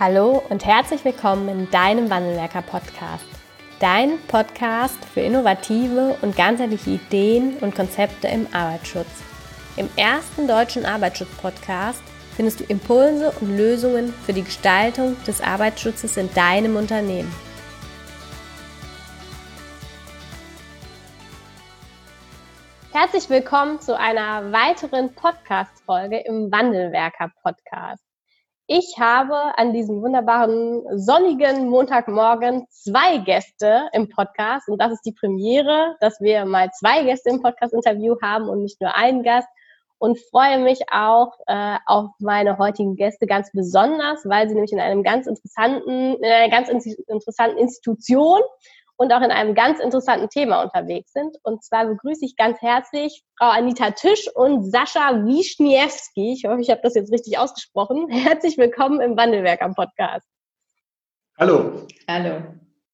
Hallo und herzlich willkommen in deinem Wandelwerker-Podcast. Dein Podcast für innovative und ganzheitliche Ideen und Konzepte im Arbeitsschutz. Im ersten deutschen Arbeitsschutz-Podcast findest du Impulse und Lösungen für die Gestaltung des Arbeitsschutzes in deinem Unternehmen. Herzlich willkommen zu einer weiteren Podcast-Folge im Wandelwerker-Podcast. Ich habe an diesem wunderbaren sonnigen Montagmorgen 2 Gäste im Podcast und das ist die Premiere, dass wir mal 2 Gäste im Podcast-Interview haben und nicht nur einen Gast und freue mich auch auf meine heutigen Gäste ganz besonders, weil sie nämlich in einer ganz interessanten Institution und auch in einem ganz interessanten Thema unterwegs sind. Und zwar begrüße ich ganz herzlich Frau Anita Tisch und Sascha Wischniewski. Ich hoffe, ich habe das jetzt richtig ausgesprochen. Herzlich willkommen im Wandelwerker-Podcast. Hallo. Hallo.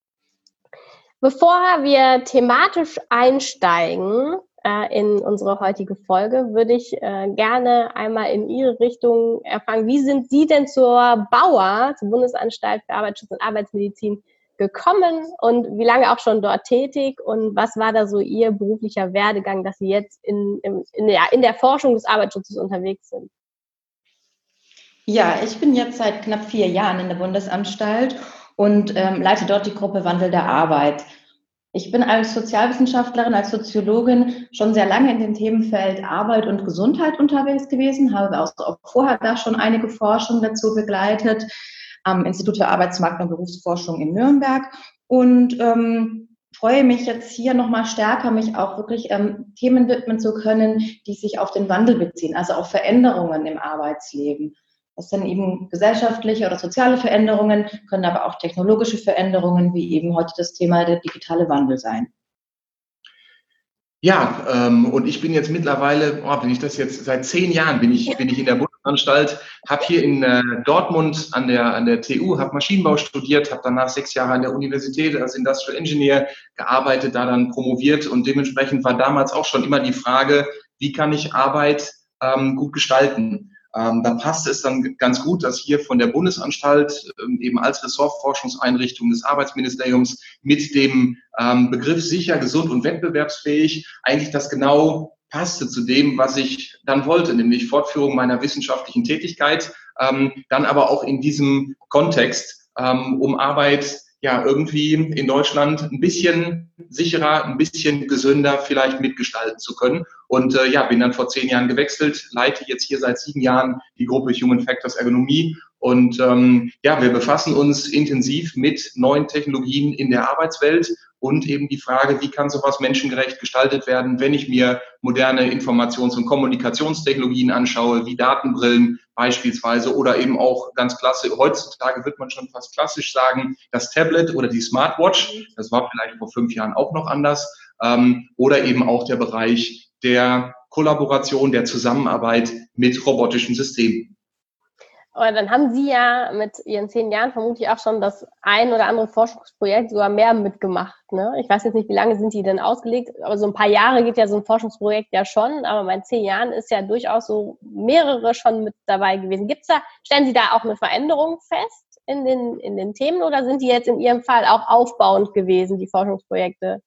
Bevor wir thematisch einsteigen in unsere heutige Folge, würde ich gerne einmal in Ihre Richtung erfahren, wie sind Sie denn zur BAUA, zur Bundesanstalt für Arbeitsschutz und Arbeitsmedizin, gekommen und wie lange auch schon dort tätig und was war da so Ihr beruflicher Werdegang, dass Sie jetzt in der Forschung des Arbeitsschutzes unterwegs sind? Ja, ich bin jetzt seit knapp 4 Jahren in der Bundesanstalt und leite dort die Gruppe Wandel der Arbeit. Ich bin als Sozialwissenschaftlerin, als Soziologin schon sehr lange in dem Themenfeld Arbeit und Gesundheit unterwegs gewesen, habe auch vorher da schon einige Forschungen dazu begleitet, am Institut für Arbeitsmarkt- und Berufsforschung in Nürnberg und freue mich jetzt hier nochmal stärker, mich auch wirklich Themen widmen zu können, die sich auf den Wandel beziehen, also auf Veränderungen im Arbeitsleben. Das sind eben gesellschaftliche oder soziale Veränderungen, können aber auch technologische Veränderungen, wie eben heute das Thema der digitale Wandel sein. Ja, und ich bin jetzt mittlerweile, bin ich das jetzt seit 10 Jahren bin ich in der Bundesanstalt, habe hier in Dortmund an der TU, habe Maschinenbau studiert, habe danach 6 Jahre an der Universität als Industrial Engineer gearbeitet, da dann promoviert und dementsprechend war damals auch schon immer die Frage, wie kann ich Arbeit gut gestalten? Dann passte es dann ganz gut, dass hier von der Bundesanstalt eben als Ressortforschungseinrichtung des Arbeitsministeriums mit dem Begriff sicher, gesund und wettbewerbsfähig eigentlich das genau passte zu dem, was ich dann wollte, nämlich Fortführung meiner wissenschaftlichen Tätigkeit, dann aber auch in diesem Kontext, um Arbeit ja irgendwie in Deutschland ein bisschen sicherer, ein bisschen gesünder vielleicht mitgestalten zu können. Und bin dann vor 10 Jahren gewechselt, leite jetzt hier seit 7 Jahren die Gruppe Human Factors Ergonomie. Und wir befassen uns intensiv mit neuen Technologien in der Arbeitswelt und eben die Frage, wie kann sowas menschengerecht gestaltet werden, wenn ich mir moderne Informations- und Kommunikationstechnologien anschaue, wie Datenbrillen beispielsweise oder eben auch ganz klassisch, heutzutage wird man schon fast klassisch sagen, das Tablet oder die Smartwatch, das war vielleicht vor 5 Jahren auch noch anders, oder eben auch der Bereich der Kollaboration, der Zusammenarbeit mit robotischen Systemen. Aber dann haben Sie ja mit Ihren 10 Jahren vermutlich auch schon das ein oder andere Forschungsprojekt sogar mehr mitgemacht, ne? Ich weiß jetzt nicht, wie lange sind die denn ausgelegt, aber so ein paar Jahre geht ja so ein Forschungsprojekt ja schon, aber bei 10 Jahren ist ja durchaus so mehrere schon mit dabei gewesen. Stellen Sie da auch eine Veränderung fest in den Themen oder sind die jetzt in Ihrem Fall auch aufbauend gewesen, die Forschungsprojekte?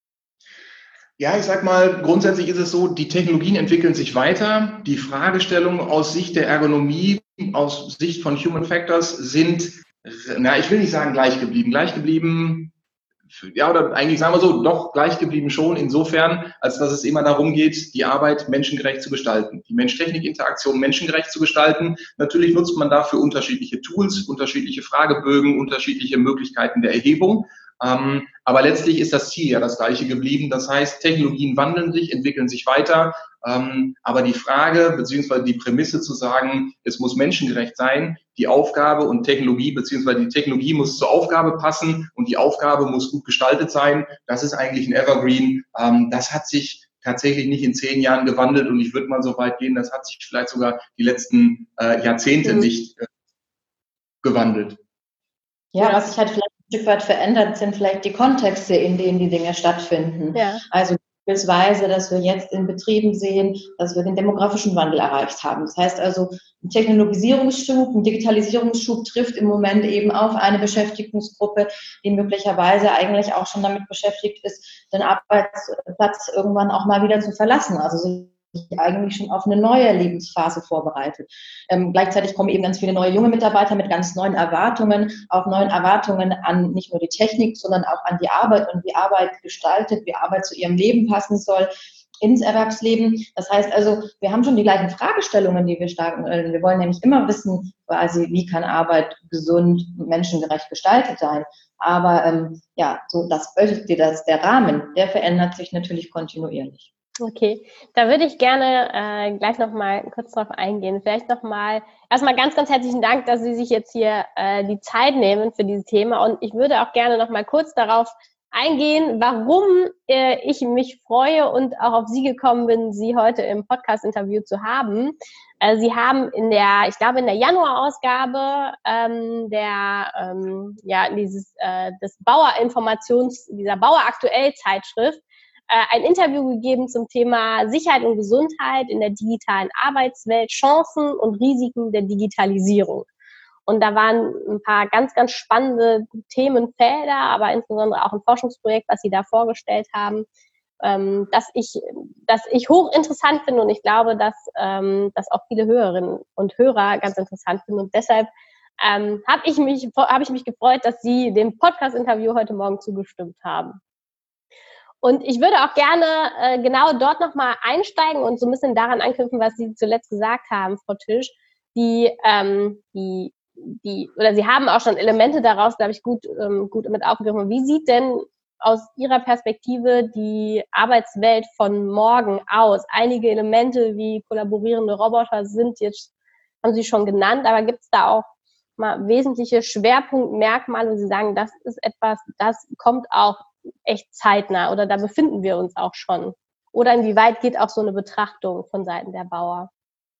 Ja, ich sag mal, grundsätzlich ist es so, die Technologien entwickeln sich weiter. Die Fragestellungen aus Sicht der Ergonomie, aus Sicht von Human Factors sind, ich will nicht sagen gleich geblieben, ja, oder eigentlich sagen wir so, doch gleich geblieben schon, insofern, als dass es immer darum geht, die Arbeit menschengerecht zu gestalten, die Mensch-Technik-Interaktion menschengerecht zu gestalten. Natürlich nutzt man dafür unterschiedliche Tools, unterschiedliche Fragebögen, unterschiedliche Möglichkeiten der Erhebung. Aber letztlich ist das Ziel ja das gleiche geblieben. Das heißt, Technologien wandeln sich, entwickeln sich weiter. Aber die Frage beziehungsweise die Prämisse zu sagen, es muss menschengerecht sein, die Aufgabe und Technologie beziehungsweise die Technologie muss zur Aufgabe passen und die Aufgabe muss gut gestaltet sein. Das ist eigentlich ein Evergreen. Das hat sich tatsächlich nicht in 10 Jahren gewandelt und ich würde mal so weit gehen, das hat sich vielleicht sogar die letzten Jahrzehnte nicht gewandelt. Ja, was sich halt vielleicht ein Stück weit verändert, sind vielleicht die Kontexte, in denen die Dinge stattfinden. Ja. Also beispielsweise, dass wir jetzt in Betrieben sehen, dass wir den demografischen Wandel erreicht haben. Das heißt also, ein Technologisierungsschub, ein Digitalisierungsschub trifft im Moment eben auf eine Beschäftigungsgruppe, die möglicherweise eigentlich auch schon damit beschäftigt ist, den Arbeitsplatz irgendwann auch mal wieder zu verlassen. Also sich eigentlich schon auf eine neue Lebensphase vorbereitet. Gleichzeitig kommen eben ganz viele neue junge Mitarbeiter mit ganz neuen Erwartungen, auch neuen Erwartungen an nicht nur die Technik, sondern auch an die Arbeit und wie Arbeit gestaltet, wie Arbeit zu ihrem Leben passen soll, ins Erwerbsleben. Das heißt also, wir haben schon die gleichen Fragestellungen, die wir starten. Wir wollen nämlich immer wissen, quasi, wie kann Arbeit gesund und menschengerecht gestaltet sein. Aber so der Rahmen, der verändert sich natürlich kontinuierlich. Okay, da würde ich gerne gleich nochmal kurz drauf eingehen. Vielleicht nochmal, erstmal ganz, ganz herzlichen Dank, dass Sie sich jetzt hier die Zeit nehmen für dieses Thema. Und ich würde auch gerne nochmal kurz darauf eingehen, warum ich mich freue und auch auf Sie gekommen bin, Sie heute im Podcast-Interview zu haben. Sie haben in der Januar-Ausgabe des dieser Bauer-Aktuell-Zeitschrift ein Interview gegeben zum Thema Sicherheit und Gesundheit in der digitalen Arbeitswelt, Chancen und Risiken der Digitalisierung. Und da waren ein paar ganz, ganz spannende Themenfelder, aber insbesondere auch ein Forschungsprojekt, was Sie da vorgestellt haben, das ich hochinteressant finde, und ich glaube, dass auch viele Hörerinnen und Hörer ganz interessant finden. Und deshalb habe ich mich gefreut, dass Sie dem Podcast-Interview heute Morgen zugestimmt haben. Und ich würde auch gerne genau dort nochmal einsteigen und so ein bisschen daran anknüpfen, was Sie zuletzt gesagt haben, Frau Tisch. Sie haben auch schon Elemente daraus, glaube ich, gut mit aufgegriffen. Wie sieht denn aus Ihrer Perspektive die Arbeitswelt von morgen aus? Einige Elemente wie kollaborierende Roboter haben Sie schon genannt, aber gibt es da auch mal wesentliche Schwerpunktmerkmale, wo Sie sagen, das ist etwas, das kommt auch echt zeitnah oder da befinden wir uns auch schon? Oder inwieweit geht auch so eine Betrachtung von Seiten der Bauer?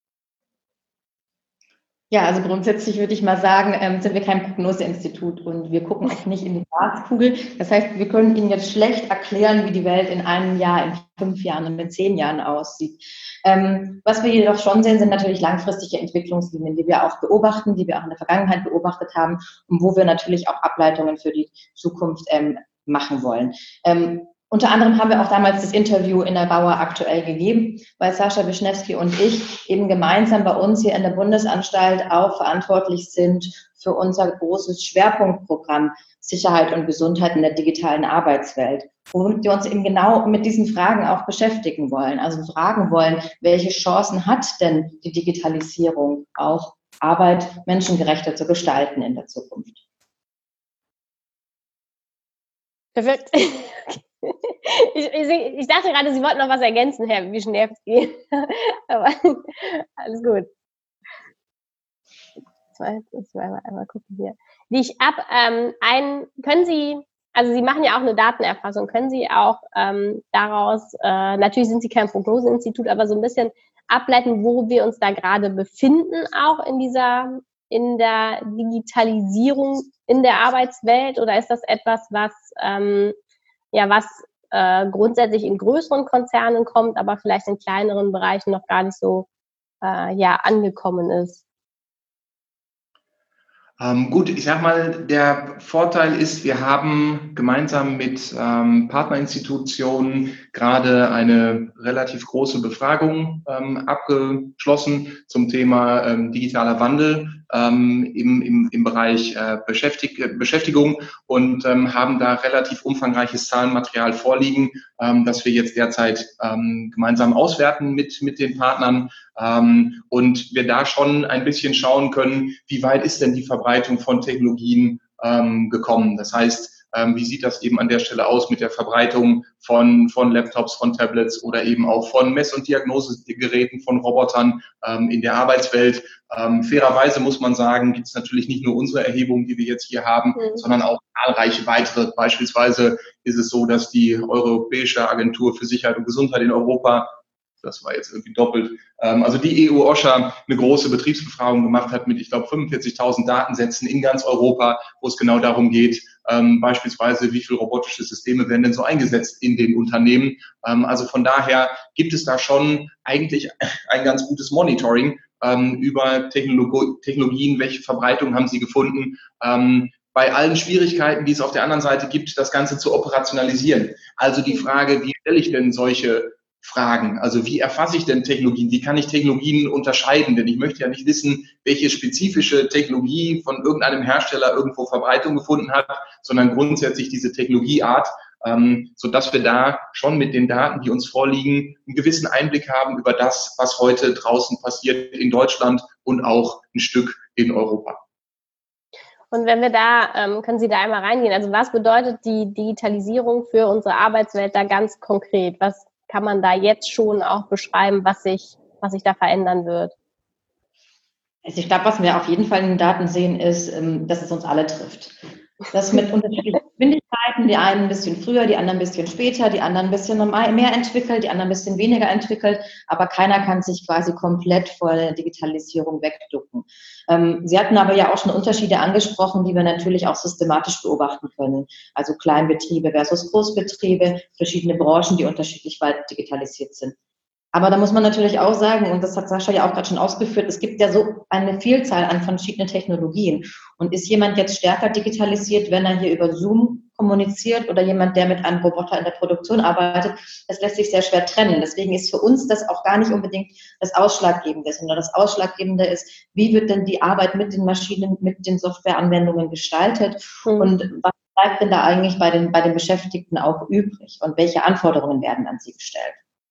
Ja, also grundsätzlich würde ich mal sagen, sind wir kein Prognoseinstitut und wir gucken auch nicht in die Glaskugel. Das heißt, wir können Ihnen jetzt schlecht erklären, wie die Welt in einem Jahr, in 5 Jahren und in 10 Jahren aussieht. Was wir jedoch schon sehen, sind natürlich langfristige Entwicklungslinien, die wir auch beobachten, die wir auch in der Vergangenheit beobachtet haben und wo wir natürlich auch Ableitungen für die Zukunft machen wollen. Unter anderem haben wir auch damals das Interview in der Bauer aktuell gegeben, weil Sascha Wischnewski und ich eben gemeinsam bei uns hier in der Bundesanstalt auch verantwortlich sind für unser großes Schwerpunktprogramm Sicherheit und Gesundheit in der digitalen Arbeitswelt, womit wir uns eben genau mit diesen Fragen auch beschäftigen wollen. Also fragen wollen, welche Chancen hat denn die Digitalisierung auch Arbeit menschengerechter zu gestalten in der Zukunft? Perfekt. Ich dachte gerade, Sie wollten noch was ergänzen, Herr Wischnewski. Aber alles gut. Jetzt mal gucken hier. Sie machen ja auch eine Datenerfassung, können Sie auch daraus, natürlich sind Sie kein Prognoseinstitut, aber so ein bisschen ableiten, wo wir uns da gerade befinden, auch in der Digitalisierung in der Arbeitswelt, oder ist das etwas, was grundsätzlich in größeren Konzernen kommt, aber vielleicht in kleineren Bereichen noch gar nicht so angekommen ist? Gut, ich sag mal, der Vorteil ist, wir haben gemeinsam mit Partnerinstitutionen gerade eine relativ große Befragung abgeschlossen zum Thema digitaler Wandel im Bereich Beschäftigung und haben da relativ umfangreiches Zahlenmaterial vorliegen, das wir jetzt derzeit gemeinsam auswerten mit den Partnern. Und wir da schon ein bisschen schauen können, wie weit ist denn die Verbreitung von Technologien gekommen. Das heißt, wie sieht das eben an der Stelle aus mit der Verbreitung von Laptops, von Tablets oder eben auch von Mess- und Diagnosegeräten, von Robotern in der Arbeitswelt. Fairerweise muss man sagen, gibt es natürlich nicht nur unsere Erhebungen, die wir jetzt hier haben, sondern auch zahlreiche weitere. Beispielsweise ist es so, dass die Europäische Agentur für Sicherheit und Gesundheit in Europa das war jetzt irgendwie doppelt. Also die EU-OSHA eine große Betriebsbefragung gemacht hat mit, ich glaube, 45.000 Datensätzen in ganz Europa, wo es genau darum geht, beispielsweise, wie viele robotische Systeme werden denn so eingesetzt in den Unternehmen. Also von daher gibt es da schon eigentlich ein ganz gutes Monitoring über Technologien, welche Verbreitung haben sie gefunden, bei allen Schwierigkeiten, die es auf der anderen Seite gibt, das Ganze zu operationalisieren. Also die Frage, wie stelle ich denn solche Fragen? Also wie erfasse ich denn Technologien? Wie kann ich Technologien unterscheiden? Denn ich möchte ja nicht wissen, welche spezifische Technologie von irgendeinem Hersteller irgendwo Verbreitung gefunden hat, sondern grundsätzlich diese Technologieart, sodass wir da schon mit den Daten, die uns vorliegen, einen gewissen Einblick haben über das, was heute draußen passiert in Deutschland und auch ein Stück in Europa. Und wenn wir da, können Sie da einmal reingehen? Also was bedeutet die Digitalisierung für unsere Arbeitswelt da ganz konkret? Was kann man da jetzt schon auch beschreiben, was sich da verändern wird? Also ich glaube, was wir auf jeden Fall in den Daten sehen, ist, dass es uns alle trifft. Das mit unterschiedlichen Geschwindigkeiten, die einen ein bisschen früher, die anderen ein bisschen später, die anderen ein bisschen mehr entwickelt, die anderen ein bisschen weniger entwickelt, aber keiner kann sich quasi komplett vor der Digitalisierung wegducken. Sie hatten aber ja auch schon Unterschiede angesprochen, die wir natürlich auch systematisch beobachten können. Also Kleinbetriebe versus Großbetriebe, verschiedene Branchen, die unterschiedlich weit digitalisiert sind. Aber da muss man natürlich auch sagen, und das hat Sascha ja auch gerade schon ausgeführt, es gibt ja so eine Vielzahl an verschiedenen Technologien. Und ist jemand jetzt stärker digitalisiert, wenn er hier über Zoom kommuniziert oder jemand, der mit einem Roboter in der Produktion arbeitet? Das lässt sich sehr schwer trennen. Deswegen ist für uns das auch gar nicht unbedingt das Ausschlaggebende, sondern das Ausschlaggebende ist, wie wird denn die Arbeit mit den Maschinen, mit den Softwareanwendungen gestaltet und was bleibt denn da eigentlich bei den Beschäftigten auch übrig und welche Anforderungen werden an sie gestellt?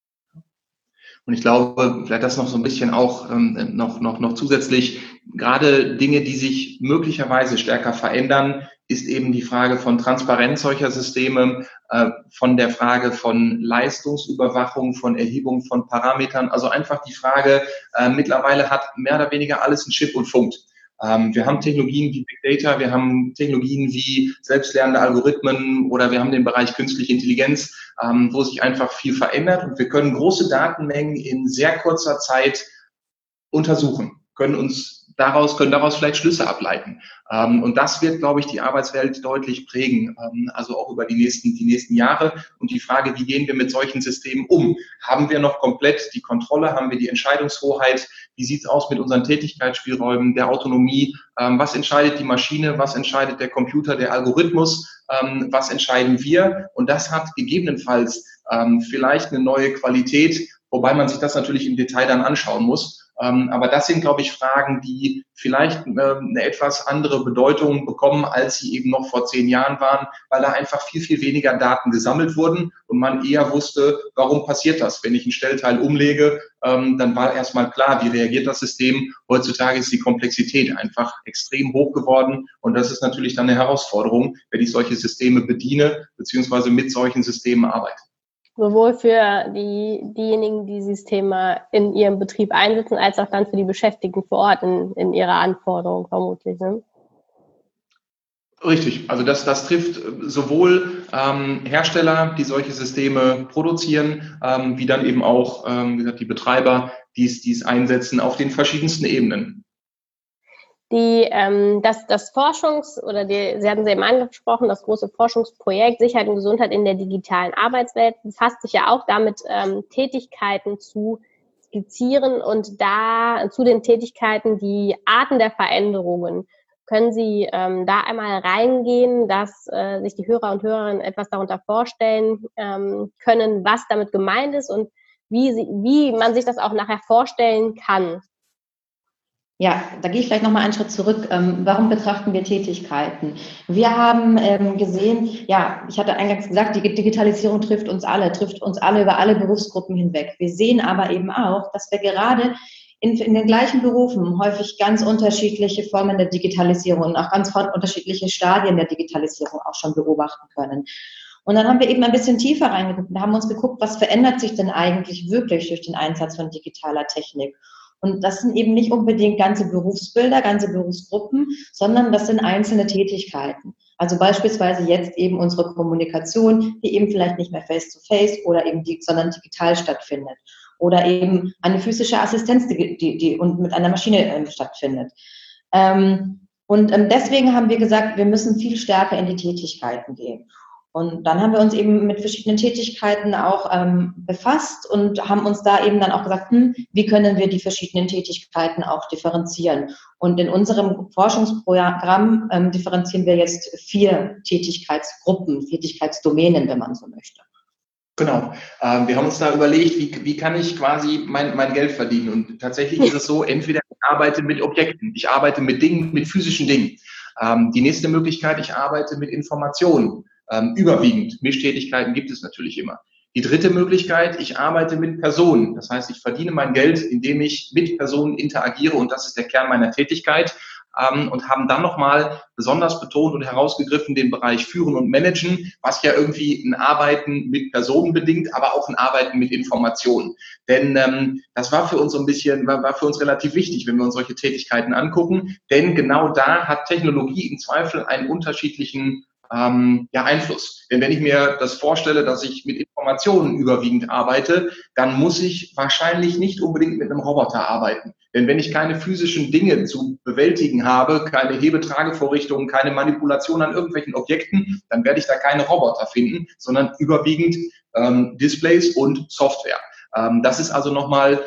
Und ich glaube, vielleicht das noch so ein bisschen auch noch zusätzlich, gerade Dinge, die sich möglicherweise stärker verändern, ist eben die Frage von Transparenz solcher Systeme, von der Frage von Leistungsüberwachung, von Erhebung von Parametern. Also einfach die Frage, mittlerweile hat mehr oder weniger alles einen Chip und funkt. Wir haben Technologien wie Big Data, wir haben Technologien wie selbstlernende Algorithmen oder wir haben den Bereich künstliche Intelligenz, wo sich einfach viel verändert und wir können große Datenmengen in sehr kurzer Zeit untersuchen, können daraus vielleicht Schlüsse ableiten. Und das wird, glaube ich, die Arbeitswelt deutlich prägen, also auch über die nächsten Jahre. Und die Frage, wie gehen wir mit solchen Systemen um? Haben wir noch komplett die Kontrolle? Haben wir die Entscheidungshoheit? Wie sieht's aus mit unseren Tätigkeitsspielräumen, der Autonomie? Was entscheidet die Maschine? Was entscheidet der Computer, der Algorithmus? Was entscheiden wir? Und das hat gegebenenfalls vielleicht eine neue Qualität, wobei man sich das natürlich im Detail dann anschauen muss. Aber das sind, glaube ich, Fragen, die vielleicht eine etwas andere Bedeutung bekommen, als sie eben noch vor 10 Jahren waren, weil da einfach viel, viel weniger Daten gesammelt wurden und man eher wusste, warum passiert das? Wenn ich ein Stellteil umlege, dann war erstmal klar, wie reagiert das System. Heutzutage ist die Komplexität einfach extrem hoch geworden und das ist natürlich dann eine Herausforderung, wenn ich solche Systeme bediene, beziehungsweise mit solchen Systemen arbeite. Sowohl für diejenigen, die Systeme in ihrem Betrieb einsetzen, als auch dann für die Beschäftigten vor Ort in ihrer Anforderung vermutlich. Ne? Richtig, also das trifft sowohl Hersteller, die solche Systeme produzieren, wie dann eben auch wie gesagt, die Betreiber, die es einsetzen auf den verschiedensten Ebenen. Sie hatten Sie eben angesprochen, das große Forschungsprojekt Sicherheit und Gesundheit in der digitalen Arbeitswelt befasst sich ja auch damit, Tätigkeiten zu skizzieren und da zu den Tätigkeiten die Arten der Veränderungen. Können Sie da einmal reingehen, dass sich die Hörer und Hörerinnen etwas darunter vorstellen können, was damit gemeint ist und wie man sich das auch nachher vorstellen kann? Ja, da gehe ich vielleicht nochmal einen Schritt zurück. Warum betrachten wir Tätigkeiten? Wir haben gesehen, ja, ich hatte eingangs gesagt, die Digitalisierung trifft uns alle über alle Berufsgruppen hinweg. Wir sehen aber eben auch, dass wir gerade in den gleichen Berufen häufig ganz unterschiedliche Formen der Digitalisierung und auch ganz unterschiedliche Stadien der Digitalisierung auch schon beobachten können. Und dann haben wir eben ein bisschen tiefer reingeguckt und haben uns geguckt, was verändert sich denn eigentlich wirklich durch den Einsatz von digitaler Technik? Und das sind eben nicht unbedingt ganze Berufsbilder, ganze Berufsgruppen, sondern das sind einzelne Tätigkeiten. Also beispielsweise jetzt eben unsere Kommunikation, die eben vielleicht nicht mehr face-to-face oder eben sondern digital stattfindet. oder eben eine physische Assistenz, die und mit einer Maschine stattfindet. Deswegen haben wir gesagt, wir müssen viel stärker in die Tätigkeiten gehen. Und dann haben wir uns eben mit verschiedenen Tätigkeiten auch befasst und haben uns da eben dann auch gesagt, wie können wir die verschiedenen Tätigkeiten auch differenzieren. Und in unserem Forschungsprogramm differenzieren wir jetzt 4 Tätigkeitsgruppen, Tätigkeitsdomänen, wenn man so möchte. Genau. Wir haben uns da überlegt, wie kann ich quasi mein Geld verdienen? Und tatsächlich ist es so, entweder ich arbeite mit Objekten, ich arbeite mit Dingen, mit physischen Dingen. Die nächste Möglichkeit, ich arbeite mit Informationen. Überwiegend. Mischtätigkeiten gibt es natürlich immer. Die dritte Möglichkeit, ich arbeite mit Personen. Das heißt, ich verdiene mein Geld, indem ich mit Personen interagiere und das ist der Kern meiner Tätigkeit. Und haben dann nochmal besonders betont und herausgegriffen den Bereich Führen und Managen, was ja irgendwie ein Arbeiten mit Personen bedingt, aber auch ein Arbeiten mit Informationen. Denn das war für uns so ein bisschen, war für uns relativ wichtig, wenn wir uns solche Tätigkeiten angucken. Denn genau da hat Technologie im Zweifel einen unterschiedlichen Einfluss. Denn wenn ich mir das vorstelle, dass ich mit Informationen überwiegend arbeite, dann muss ich wahrscheinlich nicht unbedingt mit einem Roboter arbeiten. Denn wenn ich keine physischen Dinge zu bewältigen habe, keine Hebetragevorrichtungen, keine Manipulation an irgendwelchen Objekten, dann werde ich da keine Roboter finden, sondern überwiegend Displays und Software. Das ist also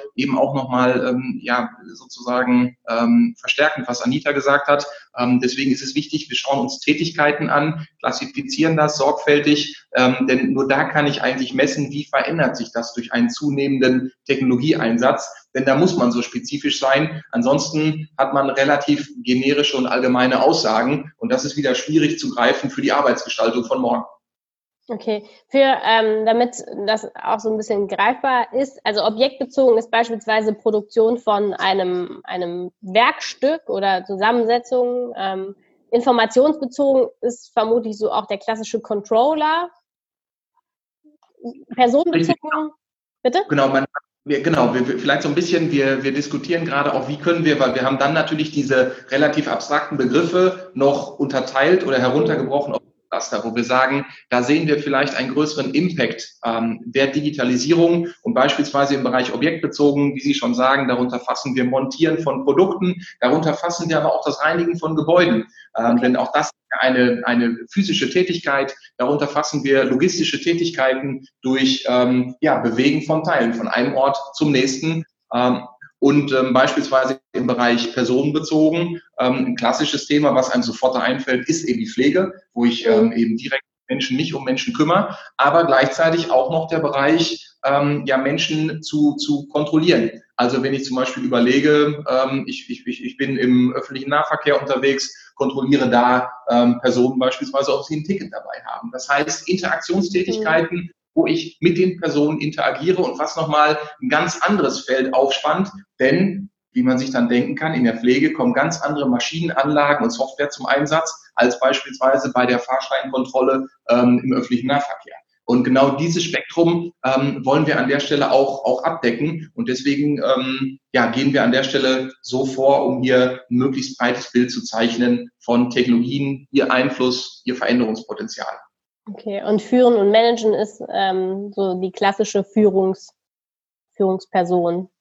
sozusagen verstärkend, was Anita gesagt hat. Deswegen ist es wichtig, wir schauen uns Tätigkeiten an, klassifizieren das sorgfältig, denn nur da kann ich eigentlich messen, wie verändert sich das durch einen zunehmenden Technologieeinsatz. Denn da muss man so spezifisch sein. Ansonsten hat man relativ generische und allgemeine Aussagen und das ist wieder schwierig zu greifen für die Arbeitsgestaltung von morgen. Okay, damit das auch so ein bisschen greifbar ist, also objektbezogen ist beispielsweise Produktion von einem Werkstück oder Zusammensetzung. Informationsbezogen ist vermutlich so auch der klassische Controller. Personenbezogen, bitte? Genau, vielleicht so ein bisschen, wir diskutieren gerade auch, wie können wir, weil wir haben dann natürlich diese relativ abstrakten Begriffe noch unterteilt oder heruntergebrochen auf Cluster, wo wir sagen, da sehen wir vielleicht einen größeren Impact der Digitalisierung und beispielsweise im Bereich objektbezogen, wie Sie schon sagen, darunter fassen wir Montieren von Produkten, darunter fassen wir aber auch das Reinigen von Gebäuden, denn auch das ist eine physische Tätigkeit, darunter fassen wir logistische Tätigkeiten durch Bewegen von Teilen von einem Ort zum nächsten. Und beispielsweise im Bereich personenbezogen, ein klassisches Thema, was einem sofort einfällt, ist eben die Pflege, wo ich eben direkt Menschen nicht um Menschen kümmere, aber gleichzeitig auch noch der Bereich, Menschen zu kontrollieren. Also wenn ich zum Beispiel überlege, ich bin im öffentlichen Nahverkehr unterwegs, kontrolliere da Personen beispielsweise, ob sie ein Ticket dabei haben. Das heißt, Interaktionstätigkeiten, wo ich mit den Personen interagiere und was nochmal ein ganz anderes Feld aufspannt, denn, wie man sich dann denken kann, in der Pflege kommen ganz andere Maschinenanlagen und Software zum Einsatz, als beispielsweise bei der Fahrscheinkontrolle im öffentlichen Nahverkehr. Und genau dieses Spektrum wollen wir an der Stelle auch abdecken und deswegen gehen wir an der Stelle so vor, um hier ein möglichst breites Bild zu zeichnen von Technologien, ihr Einfluss, ihr Veränderungspotenzial. Okay, und Führen und Managen ist so die klassische Führungsperson,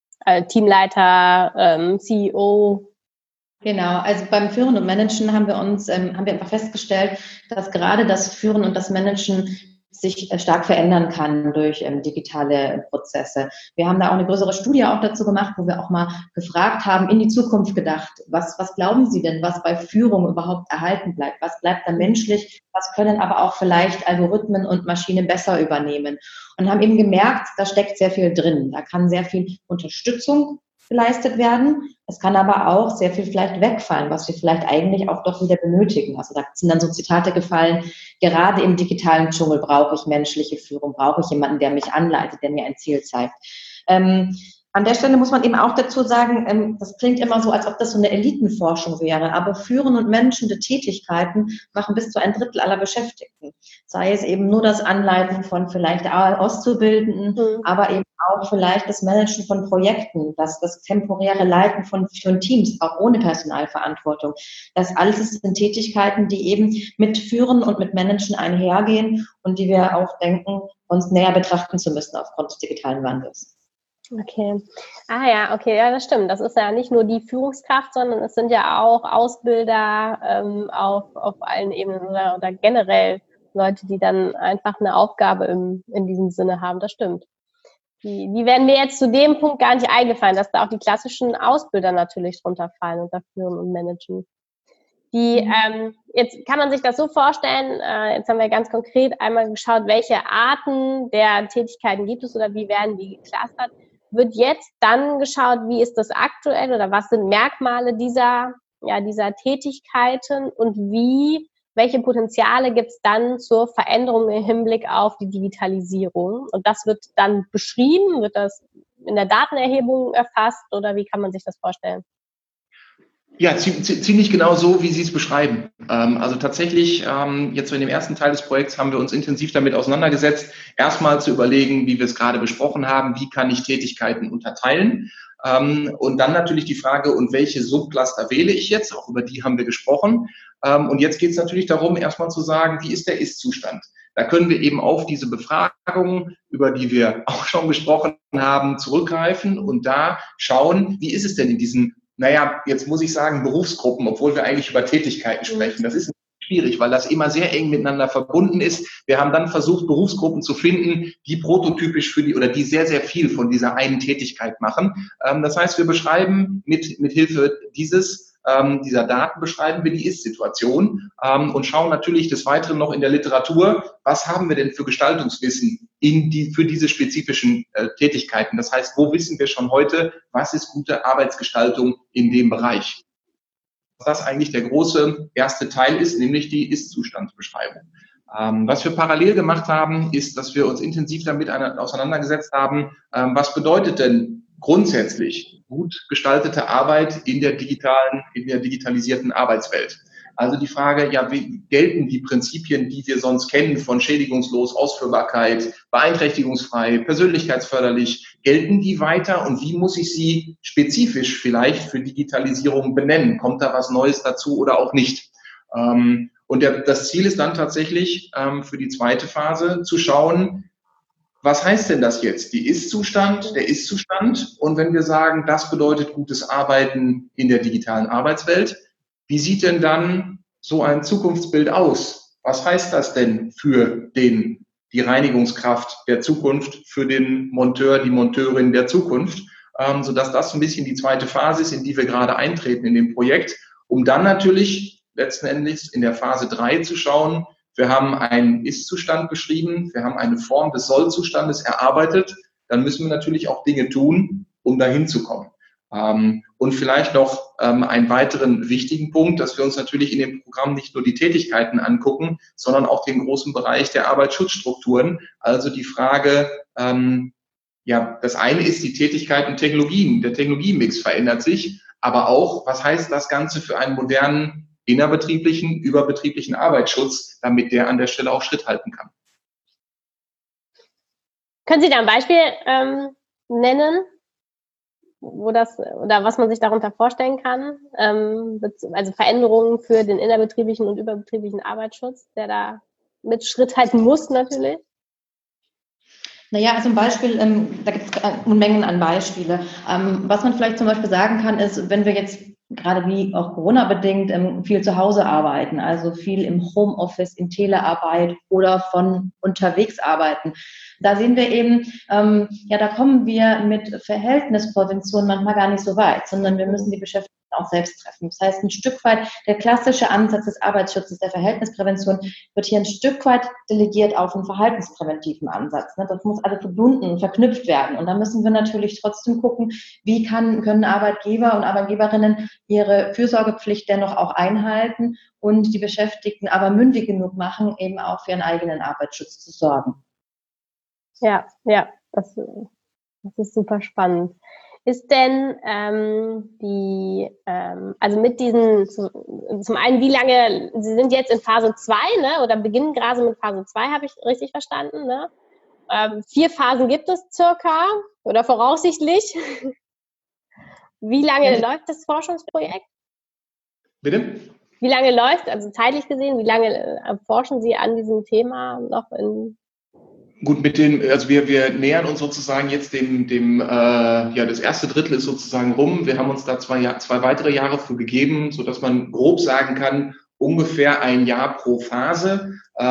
Teamleiter, CEO. Genau, also beim Führen und Managen haben wir einfach festgestellt, dass gerade das Führen und das Managen sich stark verändern kann durch digitale Prozesse. Wir haben da auch eine größere Studie auch dazu gemacht, wo wir auch mal gefragt haben, in die Zukunft gedacht, was glauben Sie denn, was bei Führung überhaupt erhalten bleibt? Was bleibt da menschlich? Was können aber auch vielleicht Algorithmen und Maschinen besser übernehmen? Und haben eben gemerkt, da steckt sehr viel drin. Da kann sehr viel Unterstützung geleistet werden. Es kann aber auch sehr viel vielleicht wegfallen, was wir vielleicht eigentlich auch doch wieder benötigen. Also da sind dann so Zitate gefallen, gerade im digitalen Dschungel brauche ich menschliche Führung, brauche ich jemanden, der mich anleitet, der mir ein Ziel zeigt. An der Stelle muss man eben auch dazu sagen, das klingt immer so, als ob das so eine Elitenforschung wäre, aber Führen und managende Tätigkeiten machen bis zu 1/3 aller Beschäftigten. Sei es eben nur das Anleiten von vielleicht Auszubildenden, aber eben auch vielleicht das Managen von Projekten, das temporäre Leiten von Teams, auch ohne Personalverantwortung. Das alles sind Tätigkeiten, die eben mit Führen und mit Managen einhergehen und die wir auch denken, uns näher betrachten zu müssen aufgrund des digitalen Wandels. Okay. Ah ja, okay, ja, das stimmt. Das ist ja nicht nur die Führungskraft, sondern es sind ja auch Ausbilder auf allen Ebenen oder generell Leute, die dann einfach eine Aufgabe in diesem Sinne haben. Das stimmt. Die werden mir jetzt zu dem Punkt gar nicht eingefallen, dass da auch die klassischen Ausbilder natürlich drunter fallen und da führen und managen. Jetzt kann man sich das so vorstellen, jetzt haben wir ganz konkret einmal geschaut, welche Arten der Tätigkeiten gibt es oder wie werden die geclustert. Wird jetzt dann geschaut, wie ist das aktuell oder was sind Merkmale dieser Tätigkeiten und welche Potenziale gibt es dann zur Veränderung im Hinblick auf die Digitalisierung? Und das wird dann beschrieben, wird das in der Datenerhebung erfasst oder wie kann man sich das vorstellen? Ja, ziemlich genau so, wie Sie es beschreiben. Also tatsächlich, jetzt so in dem ersten Teil des Projekts haben wir uns intensiv damit auseinandergesetzt, erstmal zu überlegen, wie wir es gerade besprochen haben, wie kann ich Tätigkeiten unterteilen? Und dann natürlich die Frage, und welche Subcluster wähle ich jetzt? Auch über die haben wir gesprochen. Und jetzt geht es natürlich darum, erstmal zu sagen, wie ist der Ist-Zustand? Da können wir eben auf diese Befragungen, über die wir auch schon gesprochen haben, zurückgreifen und da schauen, wie ist es denn in diesen jetzt muss ich sagen, Berufsgruppen, obwohl wir eigentlich über Tätigkeiten sprechen. Das ist schwierig, weil das immer sehr eng miteinander verbunden ist. Wir haben dann versucht, Berufsgruppen zu finden, die prototypisch oder die sehr, sehr viel von dieser einen Tätigkeit machen. Das heißt, wir beschreiben mit Hilfe dieser Daten beschreiben wir die Ist-Situation und schauen natürlich des Weiteren noch in der Literatur, was haben wir denn für Gestaltungswissen für diese spezifischen Tätigkeiten. Das heißt, wo wissen wir schon heute, was ist gute Arbeitsgestaltung in dem Bereich? Was das eigentlich der große erste Teil ist, nämlich die Ist-Zustandsbeschreibung. Was wir parallel gemacht haben, ist, dass wir uns intensiv damit auseinandergesetzt haben, was bedeutet denn grundsätzlich gut gestaltete Arbeit in der digitalisierten Arbeitswelt. Also die Frage, ja, wie gelten die Prinzipien, die wir sonst kennen, von schädigungslos, Ausführbarkeit, beeinträchtigungsfrei, persönlichkeitsförderlich, gelten die weiter und wie muss ich sie spezifisch vielleicht für Digitalisierung benennen? Kommt da was Neues dazu oder auch nicht? Und das Ziel ist dann tatsächlich für die zweite Phase zu schauen, was heißt denn das jetzt? Der Ist-Zustand. Und wenn wir sagen, das bedeutet gutes Arbeiten in der digitalen Arbeitswelt, wie sieht denn dann so ein Zukunftsbild aus? Was heißt das denn für die Reinigungskraft der Zukunft, für den Monteur, die Monteurin der Zukunft? Sodass das ein bisschen die zweite Phase ist, in die wir gerade eintreten in dem Projekt, um dann natürlich letzten Endes in der Phase 3 zu schauen, wir haben einen Ist-Zustand beschrieben, wir haben eine Form des Soll-Zustandes erarbeitet, dann müssen wir natürlich auch Dinge tun, um dahin zu kommen. Und vielleicht noch einen weiteren wichtigen Punkt, dass wir uns natürlich in dem Programm nicht nur die Tätigkeiten angucken, sondern auch den großen Bereich der Arbeitsschutzstrukturen. Also die Frage, das eine ist die Tätigkeit und Technologien. Der Technologiemix verändert sich, aber auch, was heißt das Ganze für einen modernen innerbetrieblichen, überbetrieblichen Arbeitsschutz, damit der an der Stelle auch Schritt halten kann. Können Sie da ein Beispiel nennen, wo das oder was man sich darunter vorstellen kann? Also Veränderungen für den innerbetrieblichen und überbetrieblichen Arbeitsschutz, der da mit Schritt halten muss natürlich? Naja, also ein Beispiel, da gibt es Unmengen an Beispiele. Was man vielleicht zum Beispiel sagen kann, ist, wenn wir jetzt gerade wie auch Corona-bedingt viel zu Hause arbeiten, also viel im Homeoffice, in Telearbeit oder von unterwegs arbeiten. Da sehen wir eben, da kommen wir mit Verhältnisprävention manchmal gar nicht so weit, sondern wir müssen die Beschäftigten auch selbst treffen. Das heißt, ein Stück weit der klassische Ansatz des Arbeitsschutzes, der Verhältnisprävention, wird hier ein Stück weit delegiert auf einen verhaltenspräventiven Ansatz. Das muss alles verbunden, verknüpft werden. Und da müssen wir natürlich trotzdem gucken, wie können Arbeitgeber und Arbeitgeberinnen ihre Fürsorgepflicht dennoch auch einhalten und die Beschäftigten aber mündig genug machen, eben auch für ihren eigenen Arbeitsschutz zu sorgen. Ja, das ist super spannend. Ist denn also mit diesen, zum einen, wie lange, Sie sind jetzt in Phase 2, ne, oder beginnen gerade mit Phase 2, habe ich richtig verstanden, ne? 4 Phasen gibt es circa oder voraussichtlich. Wie lange läuft das Forschungsprojekt? Bitte? Wie lange läuft, also zeitlich gesehen, wie lange forschen Sie an diesem Thema noch in? Gut, also wir nähern uns sozusagen jetzt das erste Drittel ist sozusagen rum. Wir haben uns da zwei weitere Jahre für gegeben, so dass man grob sagen kann, ungefähr ein Jahr pro Phase.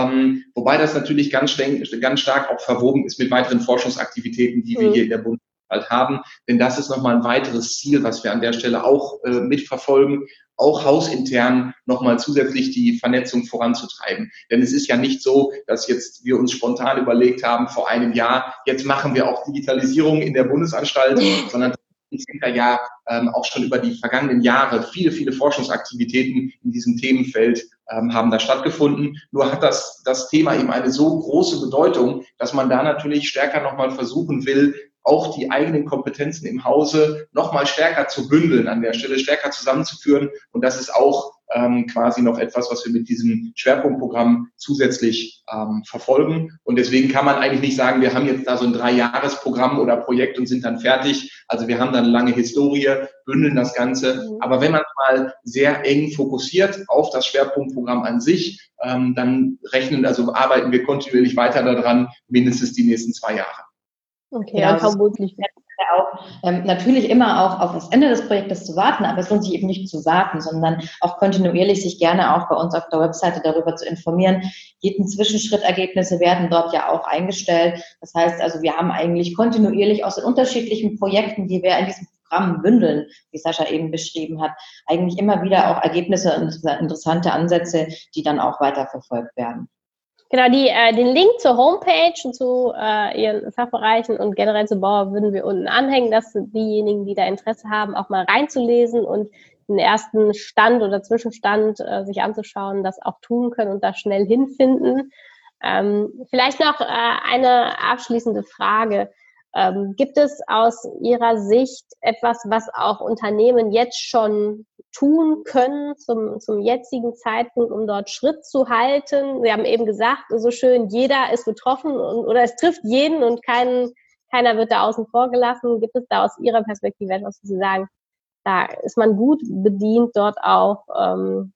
Wobei das natürlich ganz stark auch verwoben ist mit weiteren Forschungsaktivitäten, die wir hier in der Bundesanstalt haben. Denn das ist nochmal ein weiteres Ziel, was wir an der Stelle auch mitverfolgen, auch hausintern nochmal zusätzlich die Vernetzung voranzutreiben. Denn es ist ja nicht so, dass jetzt wir uns spontan überlegt haben vor einem Jahr, jetzt machen wir auch Digitalisierung in der Bundesanstalt, sondern sind da ja auch schon über die vergangenen Jahre viele Forschungsaktivitäten in diesem Themenfeld haben da stattgefunden. Nur hat das Thema eben eine so große Bedeutung, dass man da natürlich stärker nochmal versuchen will, auch die eigenen Kompetenzen im Hause nochmal stärker zu bündeln an der Stelle, stärker zusammenzuführen. Und das ist auch quasi noch etwas, was wir mit diesem Schwerpunktprogramm zusätzlich verfolgen. Und deswegen kann man eigentlich nicht sagen, wir haben jetzt da so ein 3-Jahres-Programm oder Projekt und sind dann fertig. Also wir haben dann eine lange Historie, bündeln das Ganze. Aber wenn man mal sehr eng fokussiert auf das Schwerpunktprogramm an sich, dann arbeiten wir kontinuierlich weiter daran, mindestens die nächsten 2 Jahre. Okay, genau, vermutlich. Auch, natürlich immer auch auf das Ende des Projektes zu warten, aber es lohnt sich eben nicht zu warten, sondern auch kontinuierlich sich gerne auch bei uns auf der Webseite darüber zu informieren. Jeden Zwischenschrittergebnisse werden dort ja auch eingestellt. Das heißt also, wir haben eigentlich kontinuierlich aus den unterschiedlichen Projekten, die wir in diesem Programm bündeln, wie Sascha eben beschrieben hat, eigentlich immer wieder auch Ergebnisse und interessante Ansätze, die dann auch weiterverfolgt werden. Genau, den Link zur Homepage und zu Ihren Fachbereichen und generell zu Bauer würden wir unten anhängen, dass diejenigen, die da Interesse haben, auch mal reinzulesen und den ersten Stand oder Zwischenstand sich anzuschauen, das auch tun können und da schnell hinfinden. Vielleicht noch eine abschließende Frage. Gibt es aus Ihrer Sicht etwas, was auch Unternehmen jetzt schon tun können zum jetzigen Zeitpunkt, um dort Schritt zu halten? Sie haben eben gesagt, so schön, jeder ist betroffen oder es trifft jeden und keiner wird da außen vor gelassen. Gibt es da aus Ihrer Perspektive etwas, wo Sie sagen, da ist man gut bedient, dort auch, um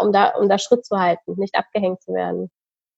da Schritt zu halten, nicht abgehängt zu werden?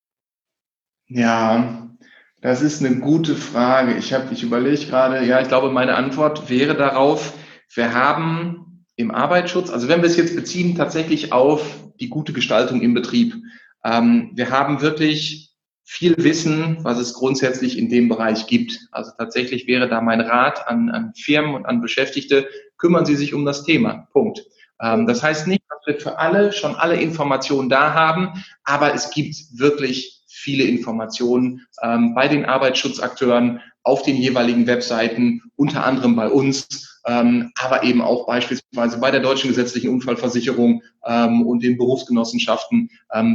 Ja, das ist eine gute Frage. Ich überlege gerade, ich glaube, meine Antwort wäre darauf, wir haben im Arbeitsschutz, also wenn wir es jetzt beziehen, tatsächlich auf die gute Gestaltung im Betrieb. Wir haben wirklich viel Wissen, was es grundsätzlich in dem Bereich gibt. Also tatsächlich wäre da mein Rat an Firmen und an Beschäftigte, kümmern Sie sich um das Thema. Punkt. Das heißt nicht, dass wir für alle schon alle Informationen da haben, aber es gibt wirklich viele Informationen bei den Arbeitsschutzakteuren auf den jeweiligen Webseiten, unter anderem bei uns, aber eben auch beispielsweise bei der Deutschen Gesetzlichen Unfallversicherung und den Berufsgenossenschaften.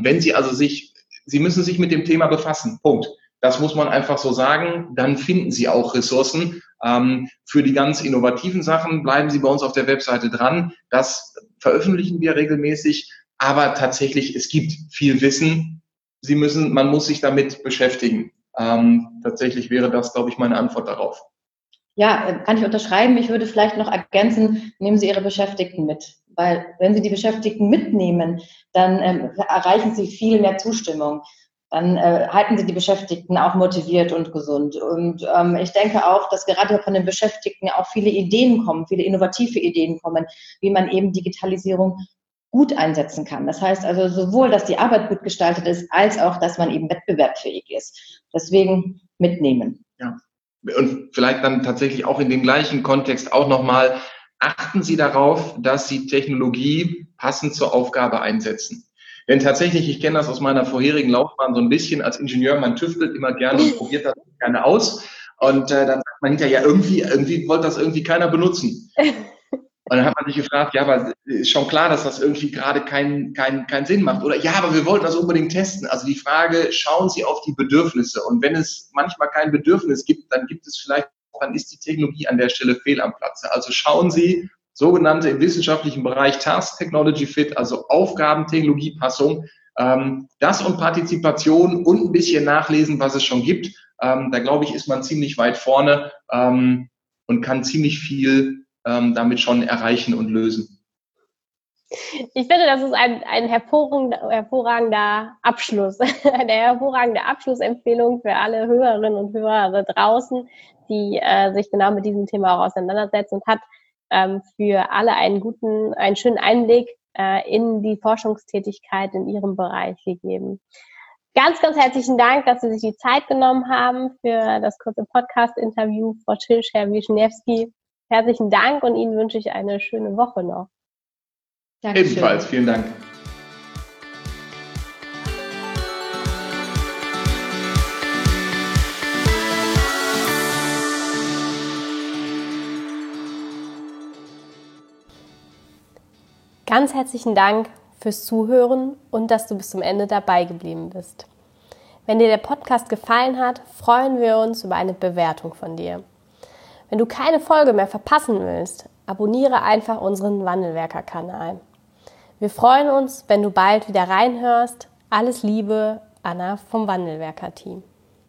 Sie müssen sich mit dem Thema befassen. Punkt. Das muss man einfach so sagen. Dann finden Sie auch Ressourcen. Für die ganz innovativen Sachen bleiben Sie bei uns auf der Webseite dran. Das veröffentlichen wir regelmäßig. Aber tatsächlich, es gibt viel Wissen. Man muss sich damit beschäftigen. Tatsächlich wäre das, glaube ich, meine Antwort darauf. Ja, kann ich unterschreiben. Ich würde vielleicht noch ergänzen, nehmen Sie Ihre Beschäftigten mit. Weil wenn Sie die Beschäftigten mitnehmen, dann erreichen Sie viel mehr Zustimmung. Dann halten Sie die Beschäftigten auch motiviert und gesund. Und ich denke auch, dass gerade von den Beschäftigten auch viele Ideen kommen, viele innovative Ideen kommen, wie man eben Digitalisierung gut einsetzen kann. Das heißt also sowohl, dass die Arbeit gut gestaltet ist, als auch, dass man eben wettbewerbsfähig ist. Deswegen mitnehmen. Ja. Und vielleicht dann tatsächlich auch in dem gleichen Kontext auch nochmal, achten Sie darauf, dass Sie Technologie passend zur Aufgabe einsetzen. Denn tatsächlich, ich kenne das aus meiner vorherigen Laufbahn so ein bisschen als Ingenieur, man tüftelt immer gerne und probiert das gerne aus. Und dann sagt man hinterher, irgendwie wollte das irgendwie keiner benutzen. Und dann hat man sich gefragt, ja, aber ist schon klar, dass das irgendwie gerade keinen Sinn macht. Oder ja, aber wir wollten das unbedingt testen. Also die Frage, schauen Sie auf die Bedürfnisse. Und wenn es manchmal kein Bedürfnis gibt, dann ist die Technologie an der Stelle fehl am Platze. Also schauen Sie sogenannte im wissenschaftlichen Bereich Task Technology Fit, also Aufgaben-Technologiepassung, das und Partizipation und ein bisschen nachlesen, was es schon gibt. Da glaube ich, ist man ziemlich weit vorne und kann ziemlich viel damit schon erreichen und lösen. Ich finde, das ist ein hervorragender Abschluss, eine hervorragende Abschlussempfehlung für alle Hörerinnen und Hörer da draußen, die sich genau mit diesem Thema auch auseinandersetzen, und hat für alle einen schönen Einblick in die Forschungstätigkeit in Ihrem Bereich gegeben. Ganz, ganz herzlichen Dank, dass Sie sich die Zeit genommen haben für das kurze Podcast-Interview, Frau Tschirsch, Herr Wischniewski. Herzlichen Dank und Ihnen wünsche ich eine schöne Woche noch. Dankeschön. Ebenfalls, vielen Dank. Ganz herzlichen Dank fürs Zuhören und dass du bis zum Ende dabei geblieben bist. Wenn dir der Podcast gefallen hat, freuen wir uns über eine Bewertung von dir. Wenn du keine Folge mehr verpassen willst, abonniere einfach unseren Wandelwerker-Kanal. Wir freuen uns, wenn du bald wieder reinhörst. Alles Liebe, Anna vom Wandelwerker-Team.